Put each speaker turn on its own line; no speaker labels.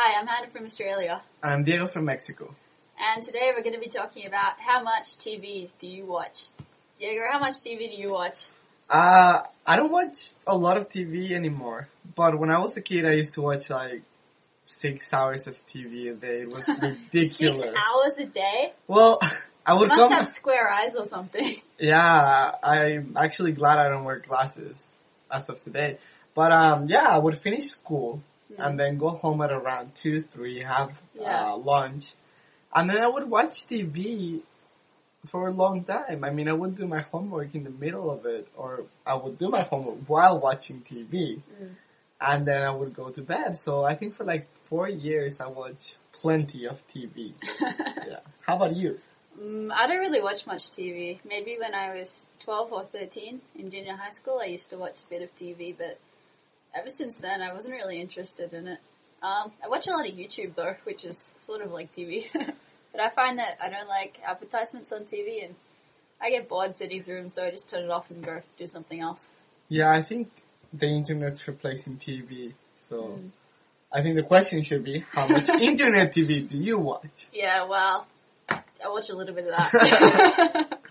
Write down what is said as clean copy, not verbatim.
Hi, I'm Hannah from Australia.
I'm Diego from Mexico.
And today we're going to be talking about how much TV do you watch? Diego, how much TV do you watch?
I don't watch a lot of TV anymore. But when I was a kid, I used to watch like 6 hours of TV a day. It was ridiculous.
6 hours a day?
Well, I would
You
come...
must have square eyes or something.
Yeah, I'm actually glad I don't wear glasses as of today. But yeah, I would finish school and then go home at around 2, 3, have lunch. And then I would watch TV for a long time. I mean, I would do my homework in the middle of it, or I would do my homework while watching TV. And then I would go to bed. So I think for like 4 years I watched plenty of TV. Yeah. How about you?
I don't really watch much TV. Maybe when I was 12 or 13 in junior high school, I used to watch a bit of TV, but ever since then, I wasn't really interested in it. I watch a lot of YouTube, though, which is sort of like TV. But I find that I don't like advertisements on TV, and I get bored sitting through them, so I just turn it off and go do something else.
Yeah, I think the internet's replacing TV, so I think the question should be, how much internet TV do you watch?
Yeah, well, I watch a little bit of that.